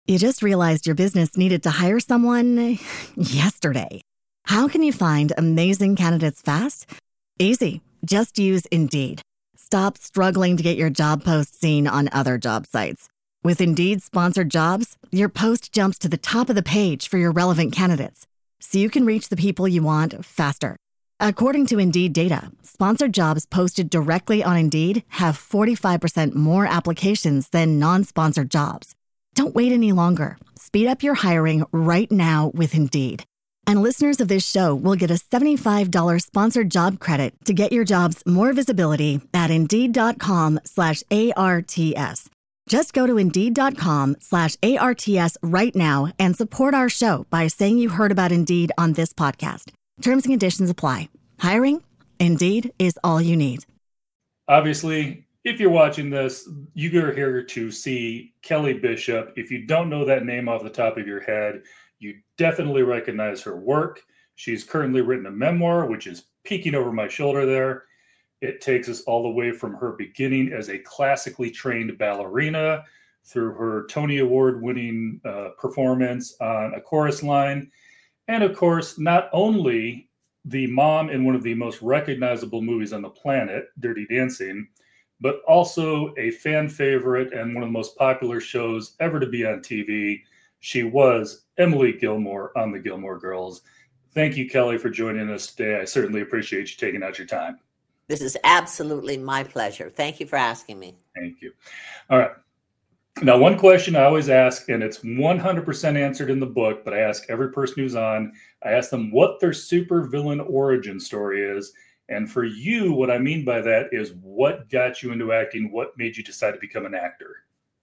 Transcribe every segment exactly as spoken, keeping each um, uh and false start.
You just realized your business needed to hire someone yesterday. How can you find amazing candidates fast? Easy. Just use Indeed. Stop struggling to get your job post seen on other job sites. With Indeed sponsored jobs, your post jumps to the top of the page for your relevant candidates, so you can reach the people you want faster. According to Indeed data, sponsored jobs posted directly on Indeed have forty-five percent more applications than non-sponsored jobs. Don't wait any longer. Speed up your hiring right now with Indeed. And listeners of this show will get a seventy-five dollars sponsored job credit to get your jobs more visibility at Indeed.com slash ARTS. Just go to Indeed.com slash ARTS right now and support our show by saying you heard about Indeed on this podcast. Terms and conditions apply. Hiring? Indeed is all you need. Obviously, if you're watching this, you're here to see Kelly Bishop. If you don't know that name off the top of your head, you definitely recognize her work. She's currently written a memoir, which is peeking over my shoulder there. It takes us all the way from her beginning as a classically trained ballerina through her Tony Award-winning uh, performance on A Chorus Line. And of course, not only the mom in one of the most recognizable movies on the planet, Dirty Dancing, but also a fan favorite and one of the most popular shows ever to be on T V. She was Emily Gilmore on The Gilmore Girls. Thank you, Kelly, for joining us today. I certainly appreciate you taking out your time. This is absolutely my pleasure. Thank you for asking me. Thank you. All right. Now, one question I always ask, and it's one hundred percent answered in the book, but I ask every person who's on, I ask them what their supervillain origin story is. And for you, what I mean by that is what got you into acting? What made you decide to become an actor?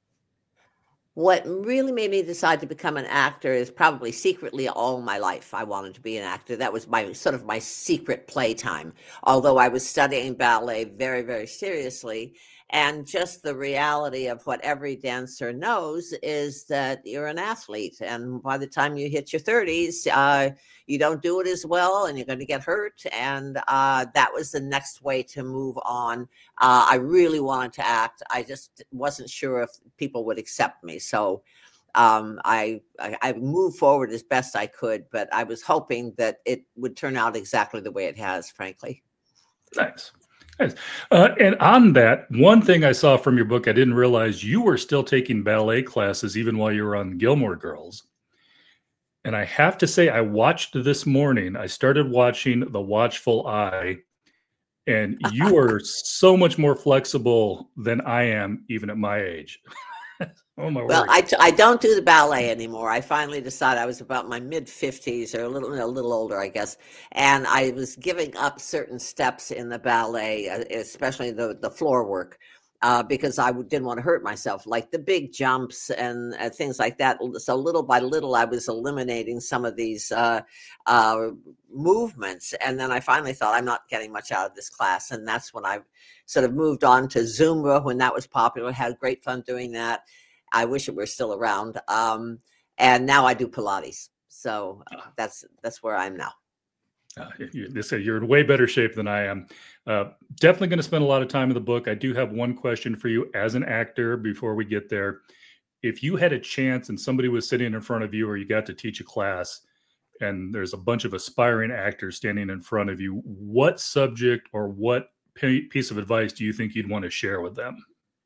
What really made me decide to become an actor is probably secretly all my life I wanted to be an actor. That was my sort of my secret playtime, although I was studying ballet very, very seriously. And just the reality of what every dancer knows is that you're an athlete. And by the time you hit your thirties, uh, you don't do it as well and you're going to get hurt. And uh, that was the next way to move on. Uh, I really wanted to act. I just wasn't sure if people would accept me. So um, I, I, I moved forward as best I could, but I was hoping that it would turn out exactly the way it has, frankly. Nice. Nice. Uh, and on that, one thing I saw from your book, I didn't realize you were still taking ballet classes even while you were on Gilmore Girls. And I have to say, I watched this morning, I started watching The Watchful Eye, and you are so much more flexible than I am, even at my age. Oh my well, word. I, t- I don't do the ballet anymore. I finally decided I was about my mid fifties or a little a little older, I guess. And I was giving up certain steps in the ballet, uh, especially the, the floor work, uh, because I didn't want to hurt myself, like the big jumps and uh, things like that. So little by little, I was eliminating some of these uh, uh, movements. And then I finally thought, I'm not getting much out of this class. And that's when I sort of moved on to Zumba when that was popular. Had great fun doing that. I wish it were still around. Um, and now I do Pilates. So uh, that's that's where I'm now. Uh, you, this, you're in way better shape than I am. Uh, definitely going to spend a lot of time in the book. I do have one question for you as an actor before we get there. If you had a chance and somebody was sitting in front of you or you got to teach a class and there's a bunch of aspiring actors standing in front of you, what subject or what piece of advice do you think you'd want to share with them?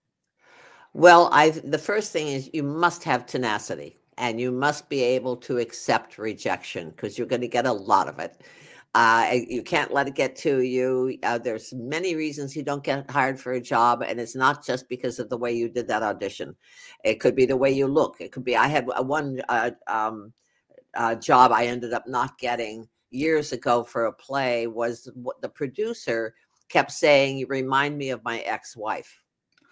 Well, I the first thing is you must have tenacity and you must be able to accept rejection because you're going to get a lot of it. Uh, you can't let it get to you. Uh, there's many reasons you don't get hired for a job, and it's not just because of the way you did that audition. It could be the way you look. It could be I had one uh, um, uh, job I ended up not getting years ago for a play was what the producer kept saying, you remind me of my ex-wife.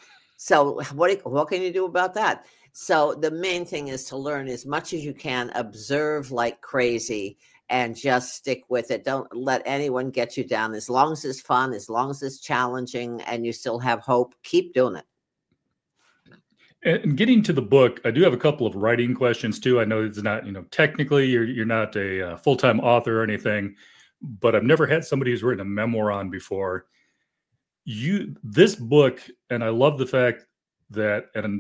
So what, what can you do about that? So the main thing is to learn as much as you can, observe like crazy, and just stick with it. Don't let anyone get you down. As long as it's fun, as long as it's challenging, and you still have hope, keep doing it. And getting to the book, I do have a couple of writing questions too. I know it's not, you know, technically you're you're not a uh, full-time author or anything, but I've never had somebody who's written a memoir on before. You, this book, and I love the fact that, and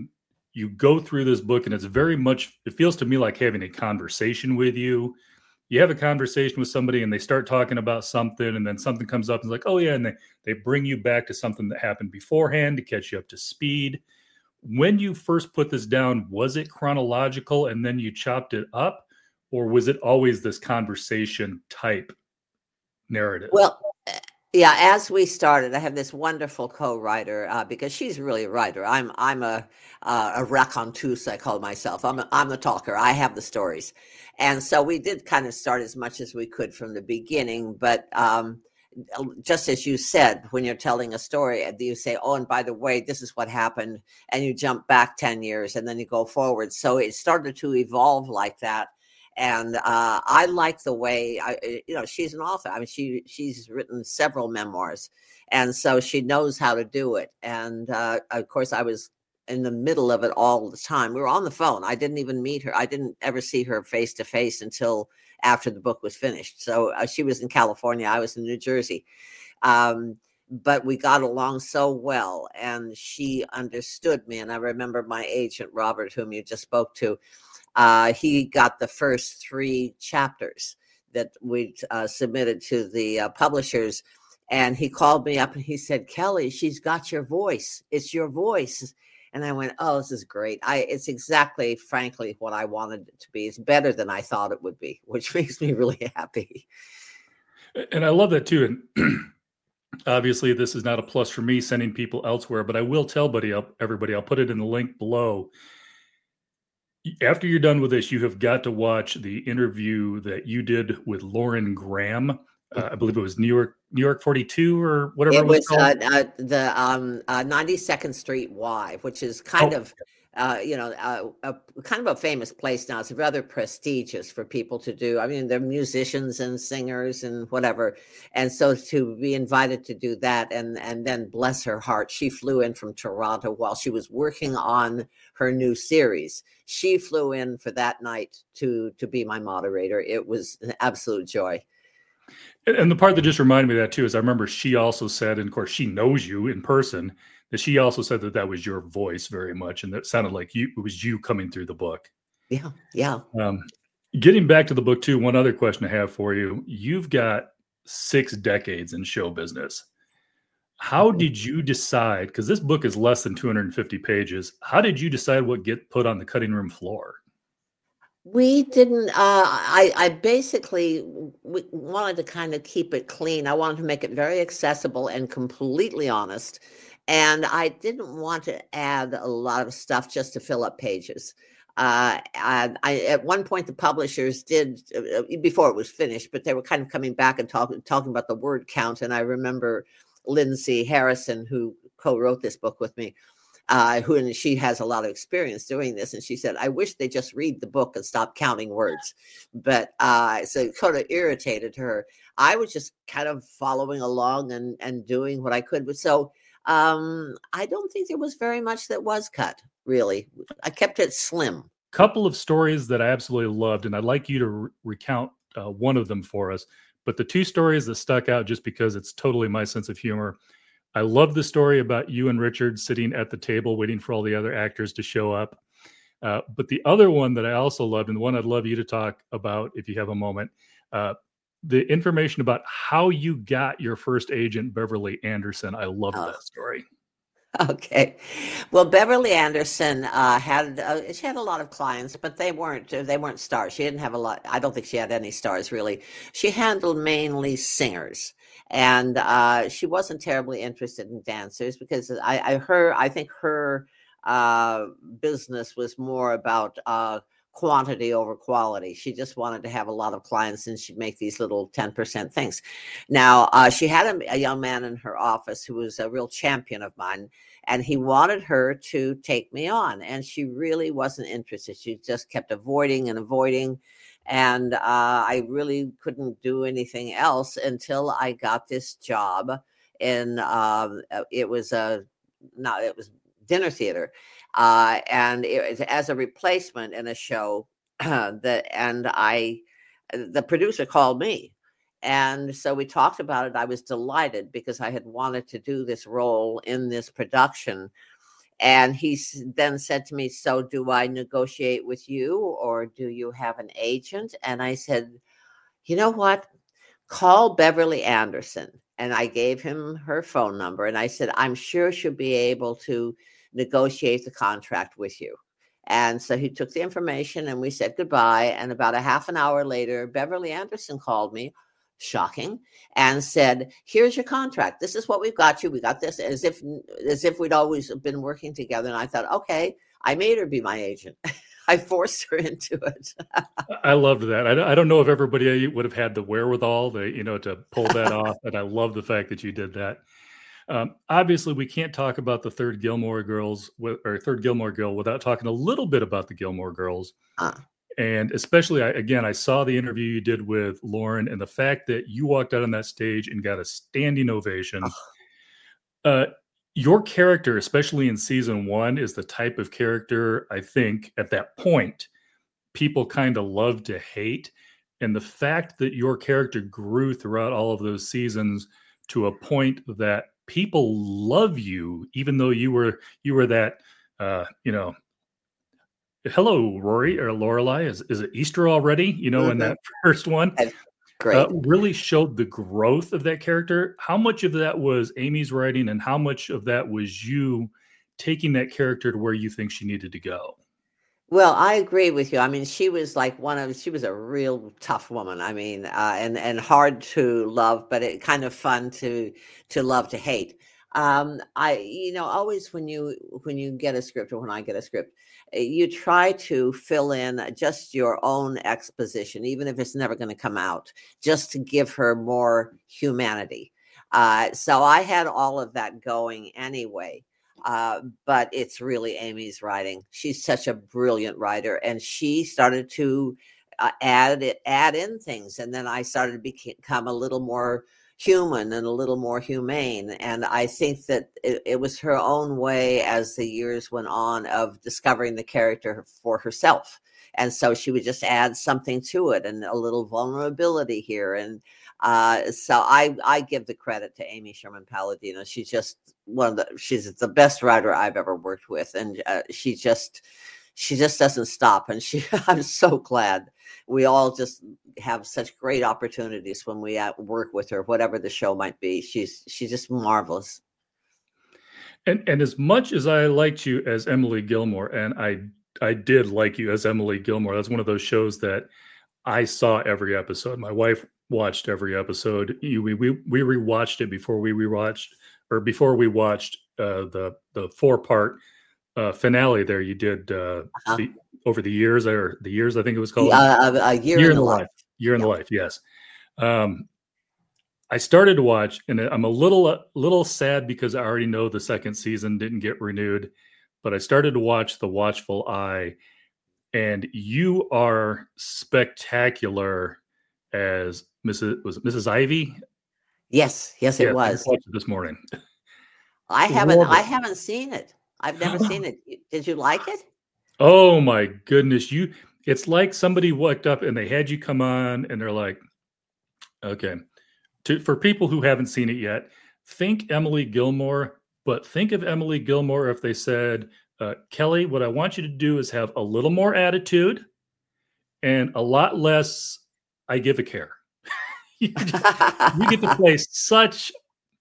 you go through this book, and it's very much, it feels to me like having a conversation with you. You have a conversation with somebody and they start talking about something, and then something comes up and it's like, oh yeah. And they, they bring you back to something that happened beforehand to catch you up to speed. When you first put this down, was it chronological and then you chopped it up, or was it always this conversation type narrative? Well, yeah, as we started, I have this wonderful co-writer uh, because she's really a writer. I'm I'm a uh, a raconteuse, I call myself. I'm a, I'm the talker. I have the stories, and so we did kind of start as much as we could from the beginning. But um, just as you said, when you're telling a story, you say, "Oh, and by the way, this is what happened," and you jump back ten years, and then you go forward. So it started to evolve like that. And uh, I like the way, I, you know, she's an author. I mean, she she's written several memoirs, and so she knows how to do it. And uh, of course, I was in the middle of it all the time. We were on the phone. I didn't even meet her. I didn't ever see her face to face until after the book was finished. So uh, she was in California. I was in New Jersey. Um, but we got along so well, and she understood me. And I remember my agent, Robert, whom you just spoke to. Uh, he got the first three chapters that we uh, submitted to the uh, publishers. And he called me up and he said, Kelly, she's got your voice. It's your voice. And I went, oh, this is great. I, it's exactly, frankly, what I wanted it to be. It's better than I thought it would be, which makes me really happy. And I love that too. And obviously this is not a plus for me sending people elsewhere, but I will tell buddy, everybody, I'll put it in the link below. After you're done with this, you have got to watch the interview that you did with Lauren Graham. Uh, I believe it was New York, New York forty-two or whatever it, it was. was called. Uh, uh, the um, uh, ninety-second Street Y, which is kind oh. of, uh, you know, uh, a kind of a famous place now. It's rather prestigious for people to do. I mean, they're musicians and singers and whatever. And so to be invited to do that, and and then bless her heart, she flew in from Toronto while she was working on her new series. She flew in for that night to to be my moderator. It was an absolute joy. And the part that just reminded me of that too is I remember she also said, and of course she knows you in person, that she also said that that was your voice very much, and that sounded like you, it was you coming through the book. Yeah, yeah. Um, getting back to the book too, one other question I have for you: you've got six decades in show business. How did you decide? Because this book is less than two hundred fifty pages. How did you decide what get put on the cutting room floor? We didn't, uh, I, I basically we wanted to kind of keep it clean. I wanted to make it very accessible and completely honest. And I didn't want to add a lot of stuff just to fill up pages. Uh, I, I, at one point, the publishers did, uh, before it was finished, but they were kind of coming back and talk, talking about the word count. And I remember Lindsay Harrison, who co-wrote this book with me, Uh, who and she has a lot of experience doing this, and she said, "I wish they just read the book and stop counting words." But uh, so it kind of irritated her. I was just kind of following along and and doing what I could. But so um, I don't think there was very much that was cut. Really, I kept it slim. Couple of stories that I absolutely loved, and I'd like you to re- recount uh, one of them for us. But the two stories that stuck out, just because it's totally my sense of humor. I love the story about you and Richard sitting at the table waiting for all the other actors to show up. Uh, but the other one that I also loved, and the one I'd love you to talk about if you have a moment, uh, the information about how you got your first agent, Beverly Anderson. I love oh. that story. Okay. Well, Beverly Anderson uh, had uh, she had a lot of clients, but they weren't they weren't stars. She didn't have a lot. I don't think she had any stars really. She handled mainly singers. And uh, she wasn't terribly interested in dancers because I, I her I think her uh, business was more about uh, quantity over quality. She just wanted to have a lot of clients, and she'd make these little ten percent things. Now uh, she had a, a young man in her office who was a real champion of mine, and he wanted her to take me on, and she really wasn't interested. She just kept avoiding and avoiding. And uh, I really couldn't do anything else until I got this job in, um, it was a, no, it was dinner theater. Uh, and it was as a replacement in a show uh, that, and I, the producer called me. And so we talked about it. I was delighted because I had wanted to do this role in this production. And he s- then said to me, "So do I negotiate with you or do you have an agent?" And I said, "You know what? Call Beverly Anderson." And I gave him her phone number and I said, "I'm sure she'll be able to negotiate the contract with you." And so he took the information and we said goodbye. And about a half an hour later, Beverly Anderson called me, shocking, and said, "Here's your contract. This is what we've got you. We got this," as if as if we'd always been working together. And I thought, okay, I made her be my agent. I forced her into it. I loved that. I, I don't know if everybody would have had the wherewithal to, you know, to pull that off. And I love the fact that you did that. Um, obviously, we can't talk about the third Gilmore Girls with, or third Gilmore Girl without talking a little bit about the Gilmore Girls. Uh, And especially, I, again, I saw the interview you did with Lauren and the fact that you walked out on that stage and got a standing ovation. Uh, your character, especially in season one, is the type of character I think at that point people kind of love to hate. And the fact that your character grew throughout all of those seasons to a point that people love you, even though you were you were that uh, you know, hello, Rory or Lorelai, is is it Easter already? You know, mm-hmm. in that first one, That's great. uh, really showed the growth of that character. How much of that was Amy's writing, and how much of that was you taking that character to where you think she needed to go? Well, I agree with you. I mean, she was like one of she was a real tough woman. I mean, uh, and and hard to love, but it kind of fun to to love to hate. Um, I you know always when you when you get a script or when I get a script, eh, you try to fill in just your own exposition, even if it's never going to come out, just to give her more humanity. Uh, so I had all of that going anyway. Uh, but it's really Amy's writing. She's such a brilliant writer, and she started to uh, add it, add in things, and then I started to become a little more human and a little more humane. And I think that it, it was her own way as the years went on of discovering the character for herself. And so she would just add something to it and a little vulnerability here. And uh, so I, I give the credit to Amy Sherman Palladino. She's just one of the, she's the best writer I've ever worked with. And uh, she just, she just doesn't stop. And she, I'm so glad we all just have such great opportunities when we uh, work with her, whatever the show might be. She's, she's just marvelous. And and as much as I liked you as Emily Gilmore, and I I did like you as Emily Gilmore, that's one of those shows that I saw every episode. My wife watched every episode. We we we rewatched it before we rewatched or before we watched uh, the the four part uh, finale. There, you did uh, Uh-huh. the, over the years or the years I think it was called. Uh, a, a year, year in the life. life. Year in Yeah. the life. Yes. Um, I started to watch, and I'm a little a little sad because I already know the second season didn't get renewed. But I started to watch The Watchful Eye, and you are spectacular as Missus Was it Missus Ivy? Yes, yes, Yeah, it I was. just watched it this morning. I haven't, Love I it. haven't seen it. I've never seen it. Did you like it? Oh my goodness. You it's like somebody walked up and they had you come on and they're like, okay. To, for people who haven't seen it yet, think Emily Gilmore, but think of Emily Gilmore if they said, uh, Kelly, what I want you to do is have a little more attitude and a lot less I give a care. you, you get to play such,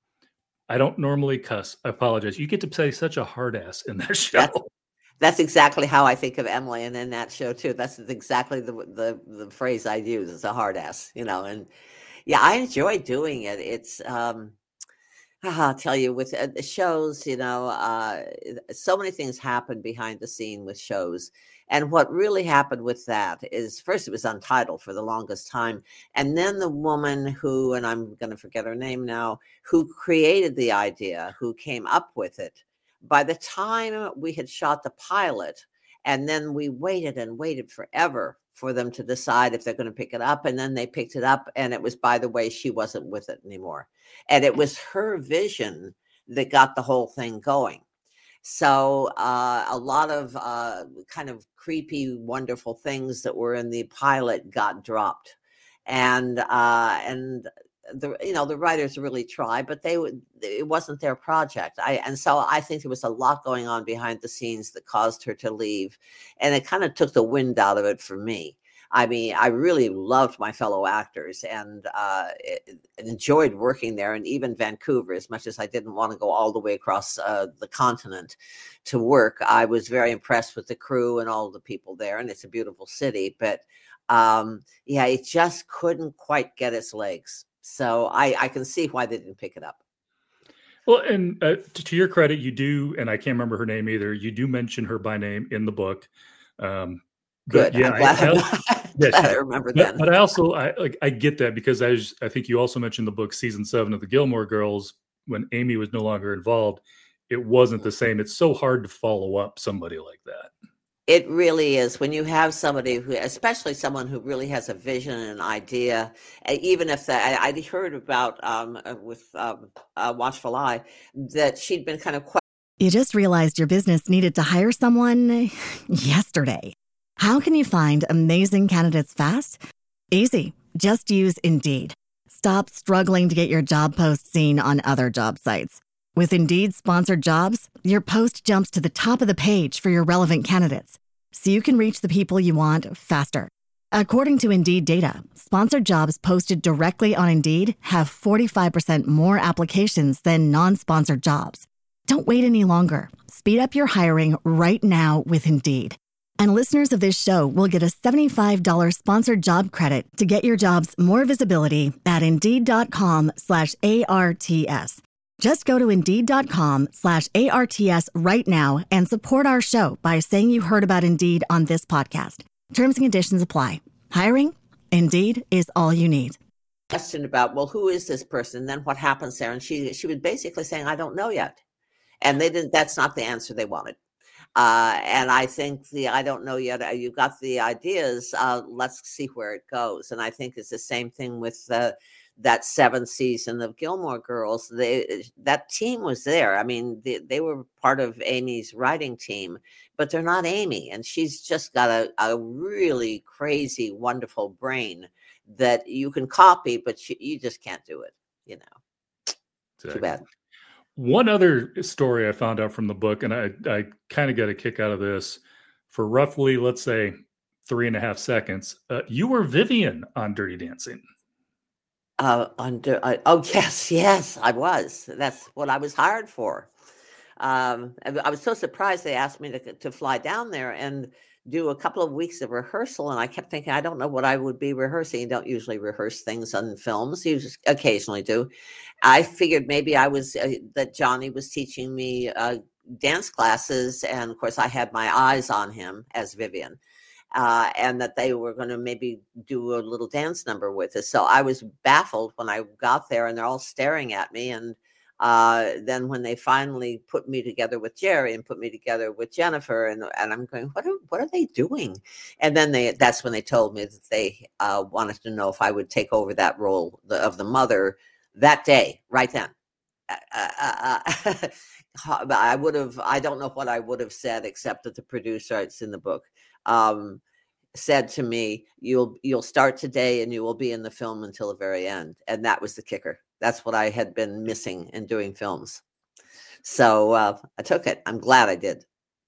I don't normally cuss, I apologize. You get to play such a hard ass in that show. That's, that's exactly how I think of Emily, and in that show too. That's exactly the the the phrase I use. It's a hard ass, you know. And yeah, I enjoy doing it. It's um, I'll tell you, with uh, the shows, you know, uh, so many things happen behind the scene with shows. And what really happened with that is first it was untitled for the longest time. And then the woman who, and I'm going to forget her name now, who created the idea, who came up with it, by the time we had shot the pilot, and then we waited and waited forever for them to decide if they're going to pick it up. And then they picked it up. And it was, by the way, she wasn't with it anymore. And it was her vision that got the whole thing going. So uh, a lot of uh, kind of creepy, wonderful things that were in the pilot got dropped. And uh, and the you know the writers really tried, but they would it wasn't their project. I and so I think there was a lot going on behind the scenes that caused her to leave, and it kind of took the wind out of it for me. I mean, I really loved my fellow actors and uh, enjoyed working there, and even Vancouver. As much as I didn't want to go all the way across uh, the continent to work, I was very impressed with the crew and all the people there, and it's a beautiful city. But um, yeah, it just couldn't quite get its legs. So I, I can see why they didn't pick it up. Well, and uh, to, to your credit, you do, and I can't remember her name either. You do mention her by name in the book. Um, Good. Yeah, I'm glad, I, I, I'm yeah, glad I remember but, that. But I also, I like, I get that because as I think you also mentioned the book season seven of the Gilmore Girls, when Amy was no longer involved, it wasn't the same. It's so hard to follow up somebody like that. It really is when you have somebody who, especially someone who really has a vision and an idea, even if that, I, I heard about um, with um, uh, Watchful Eye, that she'd been kind of. Quite- you just realized your business needed to hire someone yesterday. How can you find amazing candidates fast? Easy. Just use Indeed. Stop struggling to get your job post seen on other job sites. With Indeed sponsored jobs, your post jumps to the top of the page for your relevant candidates, so you can reach the people you want faster. According to Indeed data, sponsored jobs posted directly on Indeed have forty-five percent more applications than non-sponsored jobs. Don't wait any longer. Speed up your hiring right now with Indeed. And listeners of this show will get a seventy-five dollars sponsored job credit to get your jobs more visibility at Indeed.com slash ARTS. Just go to Indeed.com slash ARTS right now and support our show by saying you heard about Indeed on this podcast. Terms and conditions apply. Hiring? Indeed is all you need. Question about, well, who is this person? And then what happens there? And she she was basically saying, I don't know yet. And they didn't. That's not the answer they wanted. Uh, and I think the I don't know yet. You got the ideas. Uh, let's see where it goes. And I think it's the same thing with uh, that seventh season of Gilmore Girls. They that team was there. I mean, they, they were part of Amy's writing team, but they're not Amy. And she's just got a, a really crazy, wonderful brain that you can copy, but you, you just can't do it. You know, exactly. Too bad. One other story I found out from the book, and I, I kind of got a kick out of this, for roughly, let's say, three and a half seconds, uh, you were Vivian on Dirty Dancing. Uh, under, uh, oh, yes, yes, I was. That's what I was hired for. Um, I was so surprised they asked me to, to fly down there and do a couple of weeks of rehearsal. And I kept thinking, I don't know what I would be rehearsing. You don't usually rehearse things on films. You just occasionally do. I figured maybe I was, uh, that Johnny was teaching me uh, dance classes. And of course I had my eyes on him as Vivian, uh, and that they were going to maybe do a little dance number with us. So I was baffled when I got there and they're all staring at me. And uh, then when they finally put me together with Jerry and put me together with Jennifer, and, and I'm going, what are, what are they doing? And then they, that's when they told me that they uh, wanted to know if I would take over that role of the mother that day, right then. Uh, uh, uh, I would have, I don't know what I would have said, except that the producer, it's in the book, um, said to me, you'll, you'll start today and you will be in the film until the very end. And that was the kicker. That's what I had been missing in doing films. So uh, I took it. I'm glad I did.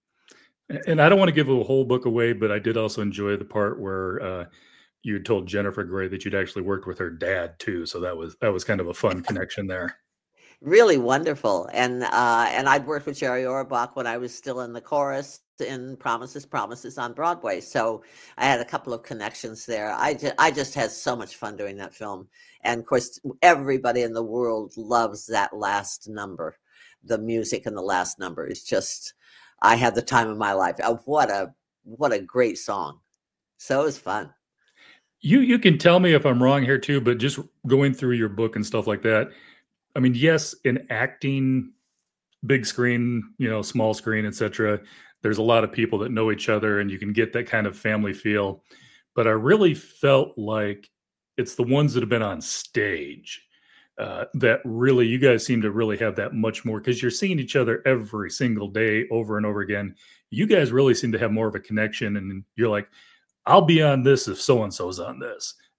And I don't want to give a whole book away, but I did also enjoy the part where uh, you had told Jennifer Grey that you'd actually worked with her dad too. So that was, that was kind of a fun connection there. Really wonderful. And uh, and I'd worked with Jerry Orbach when I was still in the chorus in Promises, Promises on Broadway. So I had a couple of connections there. I just, I just had so much fun doing that film. And of course, everybody in the world loves that last number. The music in the last number is just, I had the time of my life. Oh, what a, what a great song. So it was fun. You, you can tell me if I'm wrong here too, but just going through your book and stuff like that, I mean, yes, in acting, big screen, you know, small screen, et cetera, there's a lot of people that know each other and you can get that kind of family feel. But I really felt like it's the ones that have been on stage uh, that really, you guys seem to really have that much more, because you're seeing each other every single day over and over again. You guys really seem to have more of a connection, and you're like, I'll be on this if so-and-so's on this.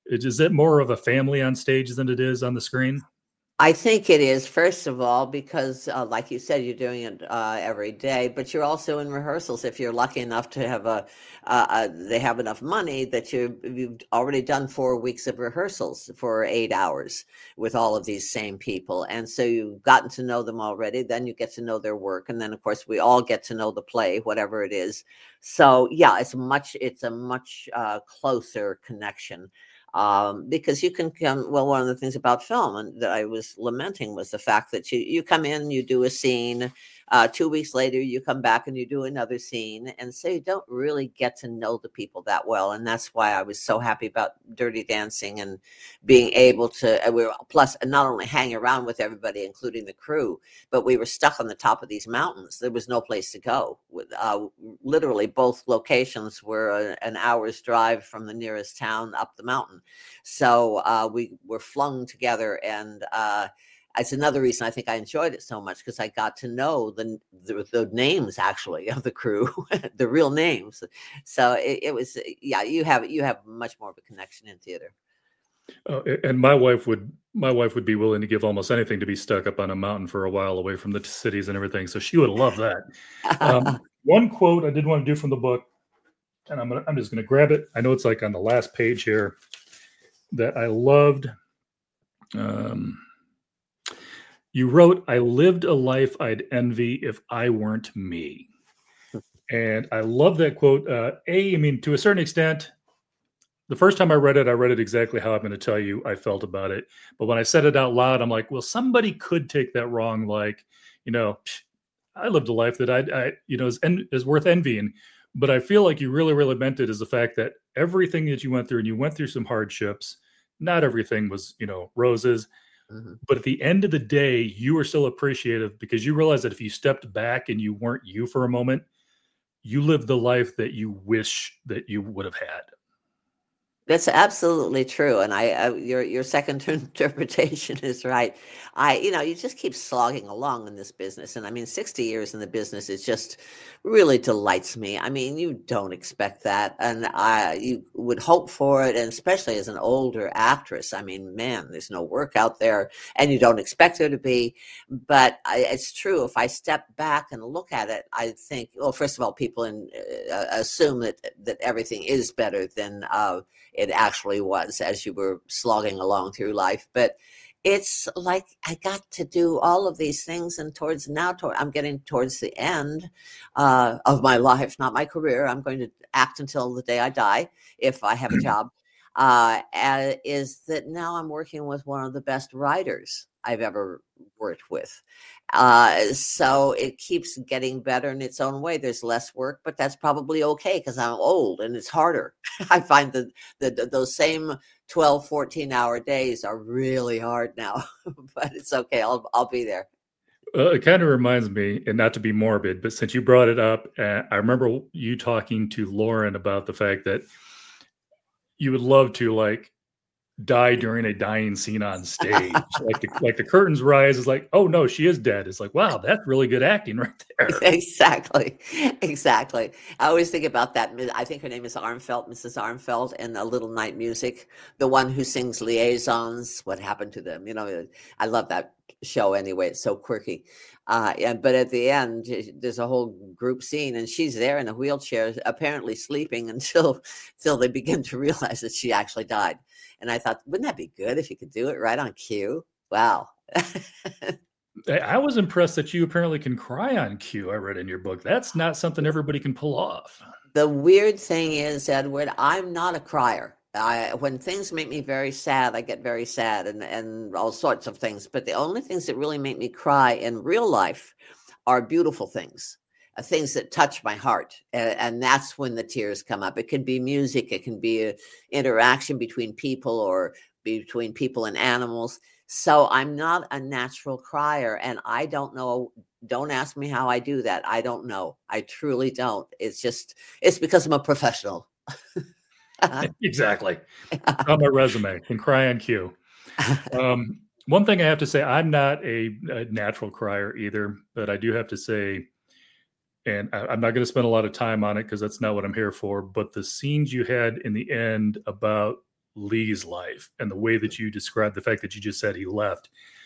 Is it more of a family on stage than it is on the screen? I think it is, first of all, because uh, like you said, you're doing it uh, every day, but you're also in rehearsals. If you're lucky enough to have a, uh, uh, they have enough money that you you've already done four weeks of rehearsals for eight hours with all of these same people. And so you've gotten to know them already. Then you get to know their work. And then, of course, we all get to know the play, whatever it is. So, yeah, it's much, it's a much uh, closer connection. Um, because you can come, well, one of the things about film and that I was lamenting was the fact that you, you come in, you do a scene, uh, two weeks later, you come back and you do another scene. And so you don't really get to know the people that well. And that's why I was so happy about Dirty Dancing and being able to, uh, we were, plus not only hang around with everybody, including the crew, but we were stuck on the top of these mountains. There was no place to go. Uh, literally both locations were a, an hour's drive from the nearest town up the mountain. So uh, we were flung together, and uh, it's another reason I think I enjoyed it so much, because I got to know the, the the names actually of the crew, the real names. So it, it was, yeah, you have you have much more of a connection in theater. Uh, and my wife would my wife would be willing to give almost anything to be stuck up on a mountain for a while away from the cities and everything. So she would love that. Um, one quote I did want to do from the book, and I'm gonna, I'm just going to grab it. I know it's like on the last page here, that I loved. Um, you wrote, "I lived a life I'd envy if I weren't me." And I love that quote. Uh, a, I mean, to a certain extent, the first time I read it, I read it exactly how I'm going to tell you I felt about it. But when I said it out loud, I'm like, well, somebody could take that wrong. Like, you know, I lived a life that I, I you know, is, en- is worth envying. But I feel like you really, really meant it, is the fact that everything that you went through, and you went through some hardships, not everything was, you know, roses. Mm-hmm. But at the end of the day, you were still appreciative, because you realized that if you stepped back and you weren't you for a moment, you lived the life that you wish that you would have had. That's absolutely true, and I, I your your second interpretation is right. I, you know, you just keep slogging along in this business, and I mean, sixty years in the business is just really delights me. I mean, you don't expect that, and I you would hope for it, and especially as an older actress. I mean, man, there's no work out there, and you don't expect there to be. But I, it's true. If I step back and look at it, I think, well, first of all, people in, uh, assume that that everything is better than Uh, it actually was as you were slogging along through life. But it's like I got to do all of these things, and towards now, toward, I'm getting towards the end uh, of my life, not my career. I'm going to act until the day I die, if I have a job. Uh, and is that now I'm working with one of the best writers I've ever worked with. Uh, so it keeps getting better in its own way. There's less work, but that's probably okay, because I'm old and it's harder. I find that, that those same twelve, fourteen hour days are really hard now, but it's okay. I'll, I'll be there. Uh, it kind of reminds me, and not to be morbid, but since you brought it up, uh, I remember you talking to Lauren about the fact that you would love to, like, die during a dying scene on stage. like the like the curtains rise, is like, oh no, she is dead. It's like, wow, that's really good acting right there. Exactly. Exactly. I always think about that. I think her name is Armfeldt, Missus Armfeldt, in A Little Night Music, the one who sings Liaisons, What Happened to Them. You know, I love that show anyway. It's so quirky. Uh, and, but at the end, there's a whole group scene, and she's there in a wheelchair, apparently sleeping until, until they begin to realize that she actually died. And I thought, wouldn't that be good if you could do it right on cue? Wow. I was impressed that you apparently can cry on cue. I read in your book. That's not something everybody can pull off. The weird thing is, Edward, I'm not a crier. I, when things make me very sad, I get very sad, and, and all sorts of things. But the only things that really make me cry in real life are beautiful things, uh, things that touch my heart. And, and that's when the tears come up. It can be music. It can be an interaction between people, or between people and animals. So I'm not a natural crier, and I don't know. Don't ask me how I do that. I don't know. I truly don't. It's just, it's because I'm a professional. Exactly. On my resume, can cry on cue. Um, one thing I have to say, I'm not a, a natural crier either, but I do have to say, and I, I'm not going to spend a lot of time on it because that's not what I'm here for, but the scenes you had in the end about Lee's life and the way that you described the fact that you just said he left,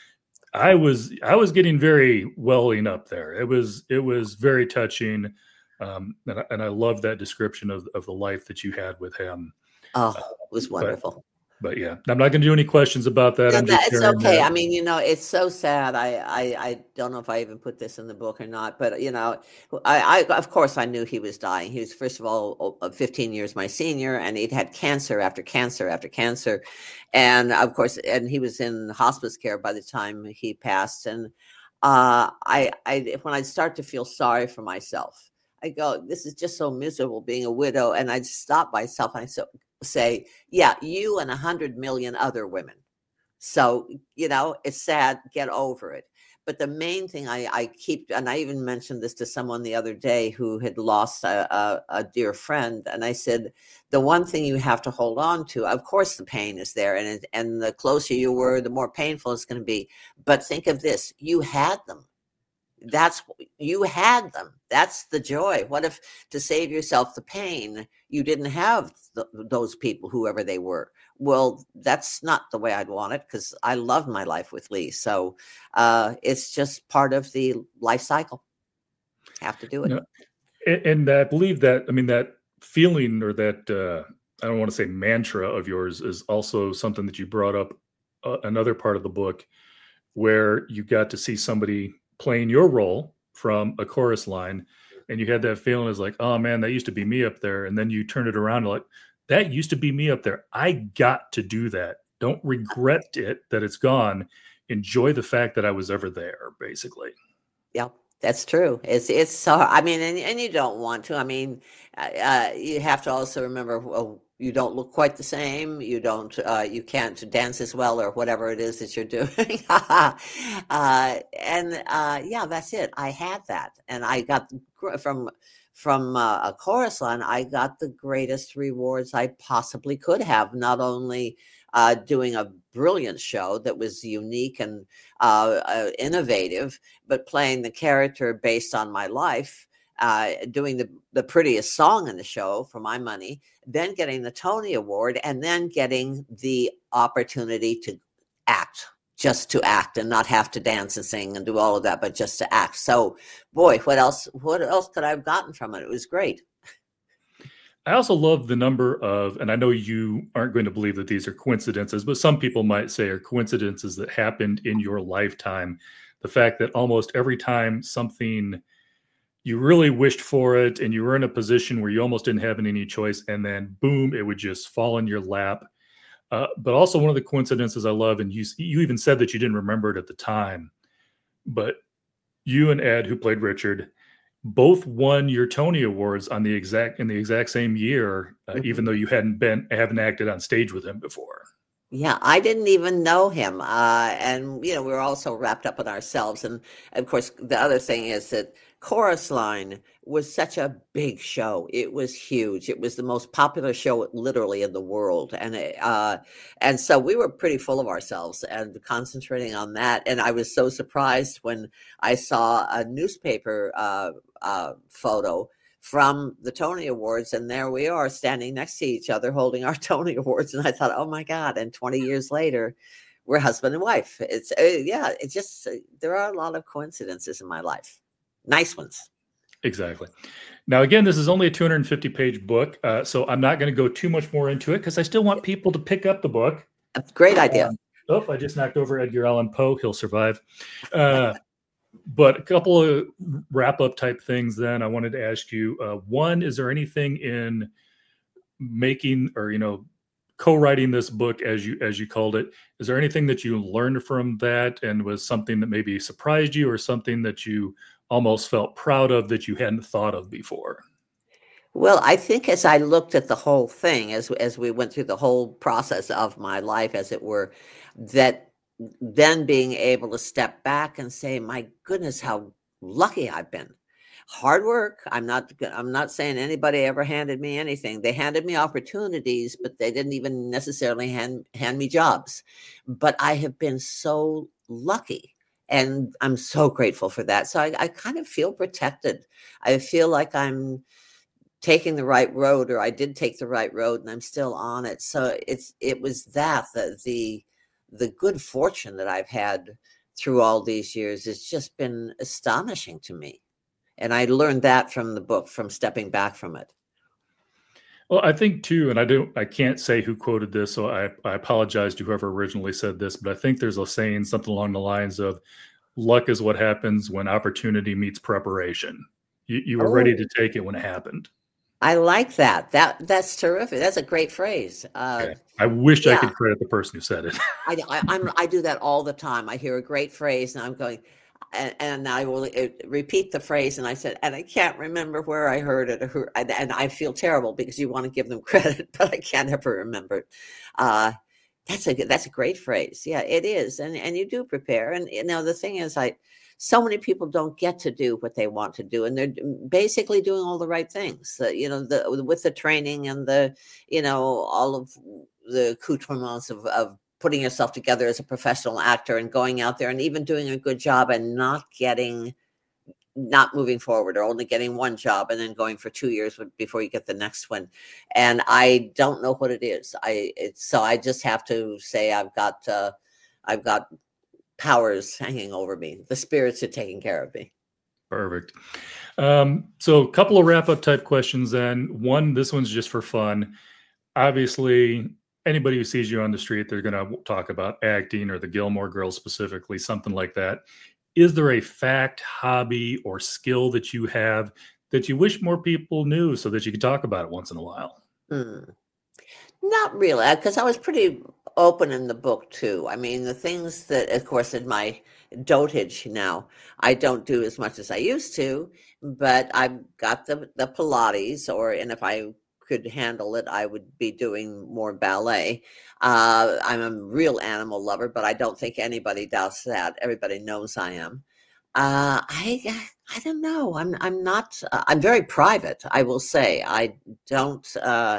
I was I was getting very welling up there. It was it was very touching, um, and, I, and I love that description of of the life that you had with him. Oh, Uh, it was but wonderful. but yeah, I'm not going to do any questions about that. No, I'm that, just it's sharing okay. that. I mean, you know, it's so sad. I, I, I don't know if I even put this in the book or not, but you know, I, I, of course, I knew he was dying. He was, first of all, o- fifteen years my senior, and he'd had cancer after cancer after cancer, and of course, and he was in hospice care by the time he passed. And uh, I, I, when I start to feel sorry for myself, I go, "This is just so miserable being a widow," and I'd stop myself and I so, say, "Yeah, you and a hundred million other women." So, you know, it's sad, get over it. But the main thing I, I keep, and I even mentioned this to someone the other day who had lost a, a, a dear friend. And I said, the one thing you have to hold on to, of course, the pain is there. And, it, and the closer you were, the more painful it's going to be. But think of this, you had them. That's you had them. That's the joy. What if to save yourself the pain, you didn't have th- those people, whoever they were? Well, that's not the way I'd want it because I love my life with Lee. So uh, it's just part of the life cycle. Have to do it. No, and, and I believe that, I mean, that feeling or that, uh, I don't want to say mantra of yours is also something that you brought up uh, another part of the book where you got to see somebody playing your role from a chorus line. And you had that feeling as like, oh man, that used to be me up there. And then you turn it around and like, that used to be me up there. I got to do that. Don't regret it that it's gone. Enjoy the fact that I was ever there, basically. Yeah, that's true. It's it's so. I mean, and and you don't want to. I mean, uh, uh, you have to also remember. Well, you don't look quite the same. You don't. Uh, you can't dance as well, or whatever it is that you're doing. uh, and uh, yeah, that's it. I had that, and I got gr- from from uh, a chorus line. I got the greatest rewards I possibly could have. Not only uh, doing a brilliant show that was unique and uh, uh, innovative, but playing the character based on my life, uh, doing the, the prettiest song in the show for my money, then getting the Tony Award, and then getting the opportunity to act, just to act and not have to dance and sing and do all of that, but just to act. So, boy, what else? What else could I have gotten from it? It was great. I also love the number of, and I know you aren't going to believe that these are coincidences, but some people might say are coincidences that happened in your lifetime. The fact that almost every time something you really wished for it and you were in a position where you almost didn't have any choice, and then boom, it would just fall in your lap. Uh, but also one of the coincidences I love, and you you even said that you didn't remember it at the time, but you and Ed, who played Richard, both won your Tony Awards on the exact in the exact same year, uh, Mhm. even though you hadn't been haven't acted on stage with him before. Yeah, I didn't even know him. Uh, and, you know, we were all so wrapped up in ourselves. And of course, the other thing is that Chorus Line was such a big show. It was huge. It was the most popular show literally in the world. And it, uh, and so we were pretty full of ourselves and concentrating on that. And I was so surprised when I saw a newspaper uh, uh, photo from the Tony Awards, and there we are standing next to each other holding our Tony Awards. And I thought, oh my God. And twenty years later, we're husband and wife. It's uh, yeah, it's just uh, there are a lot of coincidences in my life. Nice ones. Exactly. Now, again, this is only a two hundred fifty page book, uh, so I'm not going to go too much more into it because I still want people to pick up the book. A great idea. Um, oh, I just knocked over Edgar Allan Poe. He'll survive. Uh, but a couple of wrap up type things then I wanted to ask you. Uh, one, is there anything in making or, you know, co-writing this book, as you as you called it, is there anything that you learned from that and was something that maybe surprised you or something that you almost felt proud of that you hadn't thought of before? Well, I think as I looked at the whole thing, as as we went through the whole process of my life, as it were, that then being able to step back and say, "My goodness, how lucky I've been." Hard work. I'm not. I'm not saying anybody ever handed me anything. They handed me opportunities, but they didn't even necessarily hand hand me jobs. But I have been so lucky, and I'm so grateful for that. So I, I kind of feel protected. I feel like I'm taking the right road, or I did take the right road and I'm still on it. So it's it was that the the the good fortune that I've had through all these years has just been astonishing to me. And I learned that from the book, from stepping back from it. Well, I think too, and I don't, I can't say who quoted this, so I, I apologize to whoever originally said this, but I think there's a saying something along the lines of, "Luck is what happens when opportunity meets preparation." You, you were Oh, ready to take it when it happened. I like that. That that's terrific. That's a great phrase. Uh, Okay. I wish I yeah, could credit the person who said it. I, I I'm I do that all the time. I hear a great phrase and I'm going, and, and I will uh, repeat the phrase, and I said, and I can't remember where I heard it, or who, and, and I feel terrible because you want to give them credit, but I can't ever remember it. Uh, that's a that's a great phrase. Yeah, it is, and and you do prepare. And you know, the thing is, I so many people don't get to do what they want to do, and they're basically doing all the right things. Uh, you know, the with the training and the you know all of the accoutrements of of putting yourself together as a professional actor and going out there and even doing a good job and not getting not moving forward, or only getting one job and then going for two years before you get the next one. And I don't know what it is. I it's so I just have to say I've got uh, I've got powers hanging over me. The spirits are taking care of me. Perfect. Um, so a couple of wrap up type questions then. One, this one's just for fun. Obviously, anybody who sees you on the street, they're going to talk about acting or the Gilmore Girls specifically, something like that. Is there a fact, hobby, or skill that you have that you wish more people knew so that you could talk about it once in a while? Hmm. Not really, because I was pretty open in the book too. I mean, the things that, of course, in my dotage now, I don't do as much as I used to, but I've got the the Pilates, or and if I could handle it, I would be doing more ballet. Uh, I'm a real animal lover, but I don't think anybody doubts that. Everybody knows I am. Uh, I I don't know. I'm I'm not. Uh, I'm very private. I will say I don't. Uh,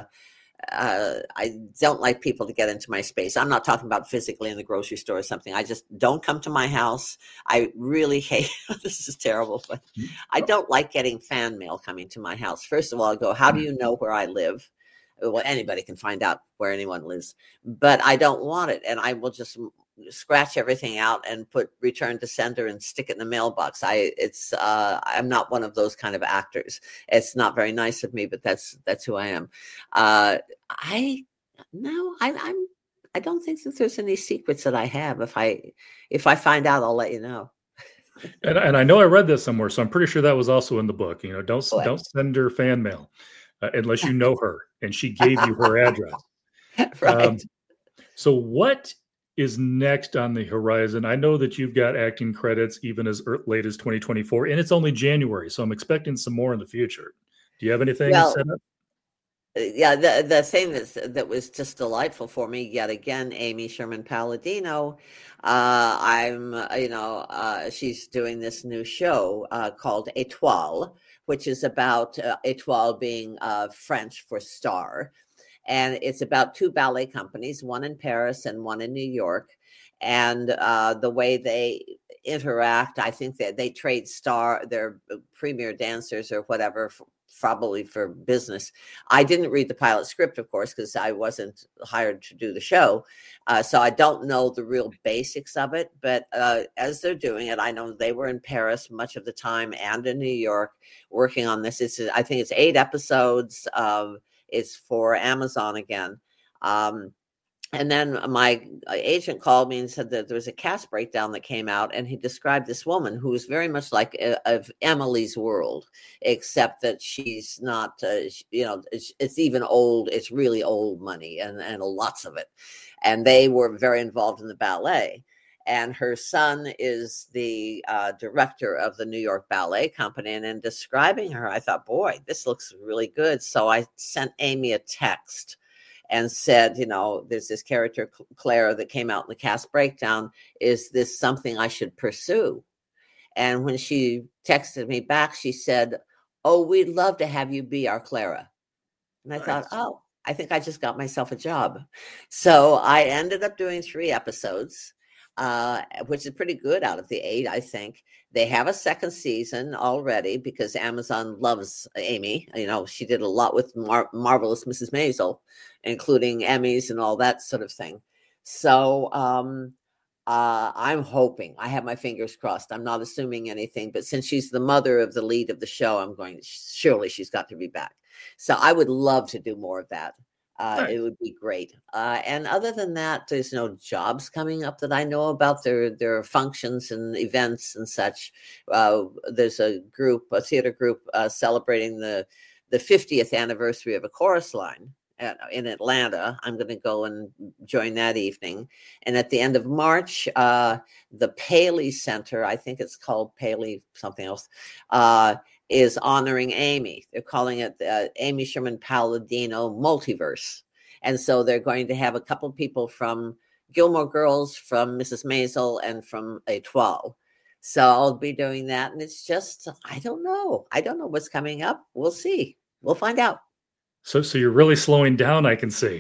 uh, I don't like people to get into my space. I'm not talking about physically in the grocery store or something. I just don't come to my house. I really hate, this is terrible, but I don't like getting fan mail coming to my house. First of all, I go, how do you know where I live? Well, anybody can find out where anyone lives, but I don't want it. And I will just scratch everything out and put return to sender and stick it in the mailbox. I, it's, uh, I'm not one of those kind of actors. It's not very nice of me, but that's, that's who I am. Uh, I, no, I, I'm, I don't think that there's any secrets that I have. If I, if I find out, I'll let you know. And, and I know I read this somewhere, so I'm pretty sure that was also in the book. You know, don't, Oh, don't send her fan mail uh, unless you know her and she gave you her address. right. Um, so what is next on the horizon? I know that you've got acting credits even as late as twenty twenty-four, and it's only January, so I'm expecting some more in the future. Do you have anything Well, set up? Yeah, the the thing that that was just delightful for me yet again, Amy Sherman Palladino. Uh, I'm, uh, you know, uh, she's doing this new show uh, called Étoile, which is about uh, Étoile being uh, French for star, and it's about two ballet companies, one in Paris and one in New York, and uh, the way they interact. I think that they trade star their premier dancers or whatever, probably for business. I didn't read the pilot script, of course, because I wasn't hired to do the show. Uh, so I don't know the real basics of it. But uh, as they're doing it, I know they were in Paris much of the time and in New York working on this. It's, I think it's eight episodes. Of, it's for Amazon again. Um, And then my agent called me and said that there was a cast breakdown that came out, and he described this woman who was very much like a, of Emily's World, except that she's not, uh, you know, it's, it's even old. It's really old money, and and lots of it. And they were very involved in the ballet. And her son is the uh, director of the New York Ballet Company. And in describing her, I thought, boy, this looks really good. So I sent Amy a text and said, you know, there's this character, Clara, that came out in the cast breakdown. Is this something I should pursue? And when she texted me back, she said, oh, we'd love to have you be our Clara. And I nice. thought, oh, I think I just got myself a job. So I ended up doing three episodes. uh, which is pretty good out of the eight, I think. They have a second season already because Amazon loves Amy. You know, she did a lot with Mar- Marvelous Missus Maisel, including Emmys and all that sort of thing. So um, uh, I'm hoping, I have my fingers crossed. I'm not assuming anything, but since she's the mother of the lead of the show, I'm going, surely she's got to be back. So I would love to do more of that. Uh, Nice. It would be great. Uh, and other than that, there's no jobs coming up that I know about. There, there are functions and events and such. Uh, there's a group, a theater group, uh, celebrating the the fiftieth anniversary of A Chorus Line at, in Atlanta. I'm going to go and join that evening. And at the end of March, uh, the Paley Center, I think it's called Paley something else, uh, is honoring Amy. They're calling it uh, Amy Sherman Palladino Multiverse. And so they're going to have a couple of people from Gilmore Girls, from Missus Maisel, and from Etoile. So I'll be doing that. And it's just, I don't know. I don't know what's coming up. We'll see. We'll find out. So, so you're really slowing down, I can see.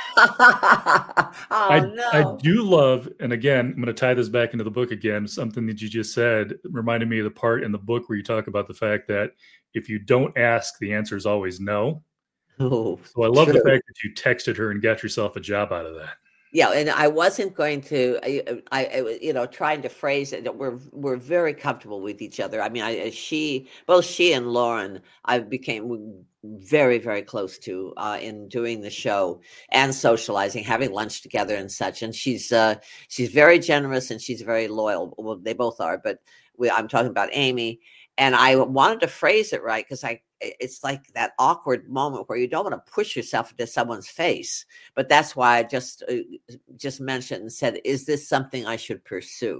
oh, I, no. I do love, and again, I'm going to tie this back into the book again. Something that you just said reminded me of the part in the book where you talk about the fact that if you don't ask, the answer is always no. Oh, so I love true. the fact that you texted her and got yourself a job out of that. Yeah, and I wasn't going to, I, I, I, you know, trying to phrase it. We're we're very comfortable with each other. I mean, I she, both she and Lauren, I became very very close to uh, in doing the show and socializing, having lunch together and such. And she's uh, she's very generous and she's very loyal. Well, they both are, but we, I'm talking about Amy. And I wanted to phrase it right because I, it's like that awkward moment where you don't want to push yourself into someone's face. But that's why I just uh, just mentioned and said, "Is this something I should pursue?"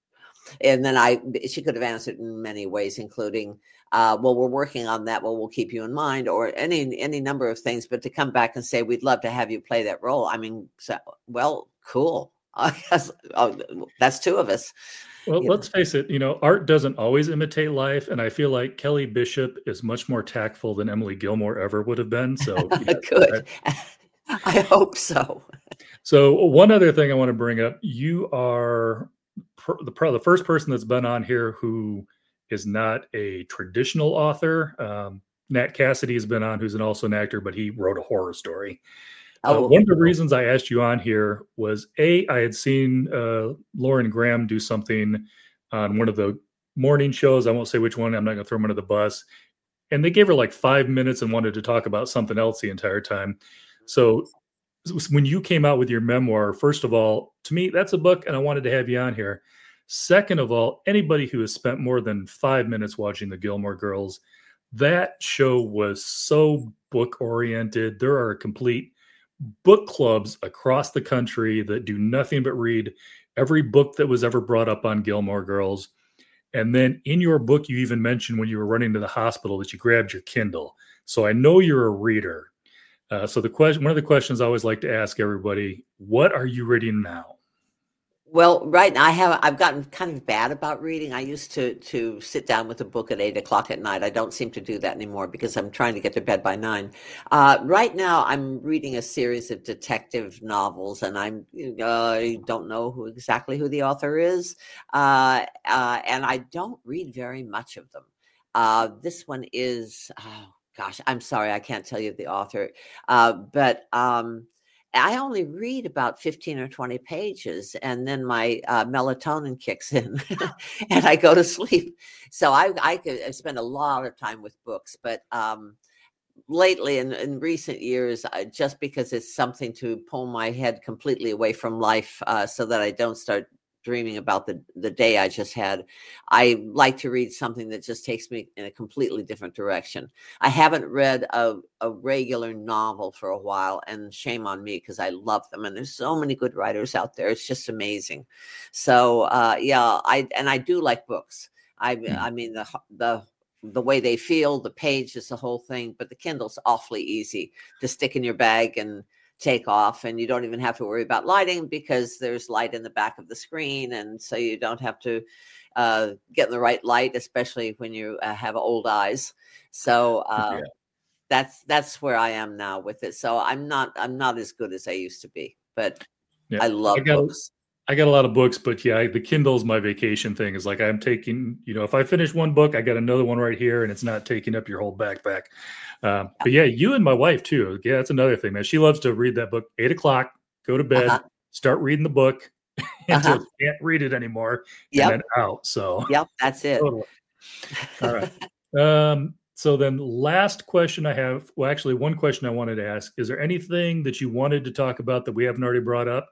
And then I, she could have answered in many ways, including, uh, "Well, we're working on that. Well, we'll keep you in mind," or any any number of things. But to come back and say, "We'd love to have you play that role," I mean, so, well, cool. I guess oh, that's two of us. Well, You let's know. face it, you know, art doesn't always imitate life. And I feel like Kelly Bishop is much more tactful than Emily Gilmore ever would have been. So, yeah, Good. I, I hope so. so one other thing I want to bring up, you are per, the, the first person that's been on here who is not a traditional author. Um, Nat Cassidy has been on, who's an, also an actor, but he wrote a horror story. Uh, Oh, one of the reasons I asked you on here was A, I had seen uh, Lauren Graham do something on one of the morning shows. I won't say which one. I'm not going to throw him under the bus. And they gave her like five minutes and wanted to talk about something else the entire time. So when you came out with your memoir, first of all, to me, that's a book and I wanted to have you on here. Second of all, anybody who has spent more than five minutes watching the Gilmore Girls, that show was so book oriented. There are complete book clubs across the country that do nothing but read every book that was ever brought up on Gilmore Girls. And then in your book, you even mentioned when you were running to the hospital that you grabbed your Kindle. So I know you're a reader. Uh, so the question, one of the questions I always like to ask everybody, what are you reading now? well, right now I have I've gotten kind of bad about reading. I used to to sit down with a book at eight o'clock at night. I don't seem to do that anymore because I'm trying to get to bed by nine. Uh, right now, I'm reading a series of detective novels, and I'm uh, I don't know who exactly who the author is, uh, uh, and I don't read very much of them. Uh, this one is oh gosh, I'm sorry, I can't tell you the author, uh, but. Um, I only read about fifteen or twenty pages and then my uh, melatonin kicks in and I go to sleep. So I, I could I spend a lot of time with books, but um, lately in, in recent years, uh, just because it's something to pull my head completely away from life uh, so that I don't start dreaming about the, the day I just had. I like to read something that just takes me in a completely different direction. I haven't read a, a regular novel for a while, and shame on me because I love them. And there's so many good writers out there. It's just amazing. So uh, yeah, I and I do like books. I Hmm. I mean the the the way they feel, the page is the whole thing, but the Kindle's awfully easy to stick in your bag and take off, and you don't even have to worry about lighting because there's light in the back of the screen, and so you don't have to uh, get in the right light, especially when you uh, have old eyes. So uh, Yeah. that's that's where I am now with it. So I'm not I'm not as good as I used to be, but Yeah. I I love got books. I got a lot of books, but yeah, the Kindle's my vacation thing. Is like I'm taking, you know, if I finish one book, I got another one right here, and it's not taking up your whole babackpack. Um, but yeah, you and my wife too. Yeah, that's another thing, man. She loves to read that book. Eight o'clock, go to bed, uh-huh. start reading the book until uh-huh. you can't read it anymore, yep. and then out. So yep, that's it. Totally. All right. Um, so then, last question I have. Well, actually, one question I wanted to ask: is there anything that you wanted to talk about that we haven't already brought up?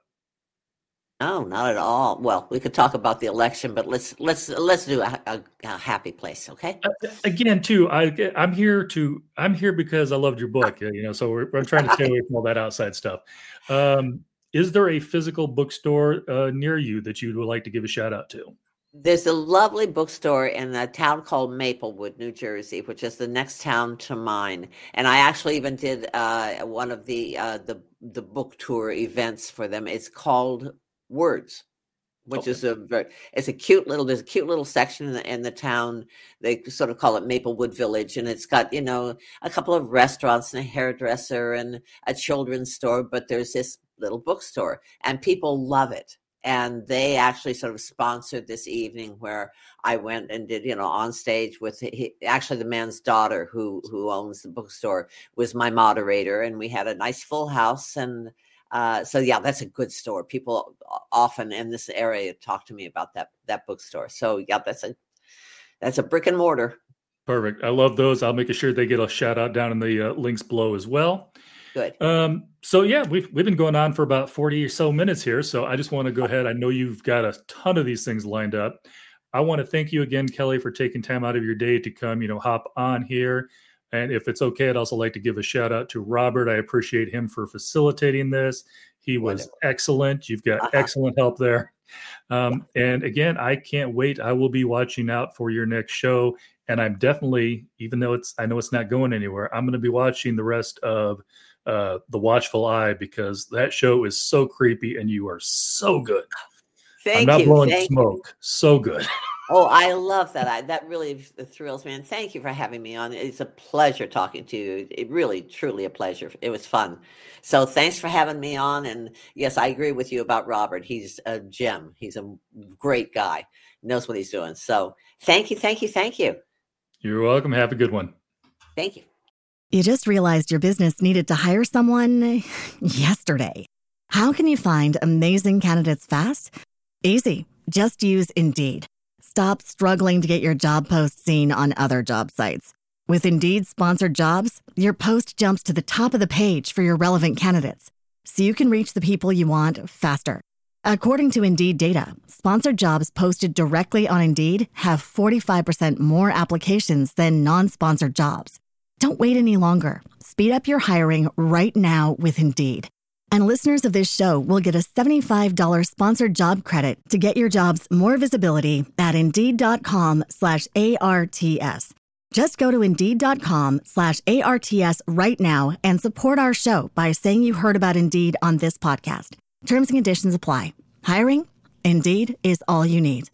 Oh, not at all. Well, we could talk about the election, but let's let's let's do a, a, a happy place, okay? Uh, again, too, I I'm here to I'm here because I loved your book, you know. So we're, we're trying to stay away from all that outside stuff. Um, is there a physical bookstore uh, near you that you would like to give a shout out to? There's a lovely bookstore in a town called Maplewood, New Jersey, which is the next town to mine. And I actually even did uh, one of the uh, the the book tour events for them. It's called Words, which okay. is a very, it's a cute little, there's a cute little section in the, in the town. They sort of call it Maplewood Village. And it's got, you know, a couple of restaurants and a hairdresser and a children's store, but there's this little bookstore and people love it. And they actually sort of sponsored this evening where I went and did, you know, on stage with he, actually the man's daughter who, who owns the bookstore was my moderator. And we had a nice full house. And Uh, so yeah, that's a good store. People often in this area talk to me about that that bookstore. So yeah, that's a that's a brick and mortar. Perfect. I love those. I'll make sure they get a shout out down in the uh, links below as well. Good. Um, so yeah, we've we've been going on for about forty or so minutes here. So I just want to go ahead. I know you've got a ton of these things lined up. I want to thank you again, Kelly, for taking time out of your day to come, you know, hop on here. And if it's okay, I'd also like to give a shout out to Robert. I appreciate him for facilitating this. He was Wonderful. excellent. You've got uh-huh. excellent help there. Um, yeah. And again, I can't wait. I will be watching out for your next show. And I'm definitely, even though it's, I know it's not going anywhere, I'm going to be watching the rest of uh, The Watchful Eye because that show is so creepy and you are so good. Thank I'm not you. blowing Thank smoke. You. So good. Oh, I love that. I, that really thrills me. And thank you for having me on. It's a pleasure talking to you. It really, truly a pleasure. It was fun. So thanks for having me on. And yes, I agree with you about Robert. He's a gem. He's a great guy. Knows what he's doing. So thank you, thank you, thank you. You're welcome. Have a good one. Thank you. You just realized your business needed to hire someone yesterday. How can you find amazing candidates fast? Easy. Just use Indeed. Stop struggling to get your job post seen on other job sites. With Indeed sponsored jobs, your post jumps to the top of the page for your relevant candidates, so you can reach the people you want faster. According to Indeed data, sponsored jobs posted directly on Indeed have forty-five percent more applications than non-sponsored jobs. Don't wait any longer. Speed up your hiring right now with Indeed. And listeners of this show will get a seventy-five dollars sponsored job credit to get your jobs more visibility at Indeed.com slash ARTS. Just go to Indeed.com slash ARTS right now and support our show by saying you heard about Indeed on this podcast. Terms and conditions apply. Hiring? Indeed is all you need.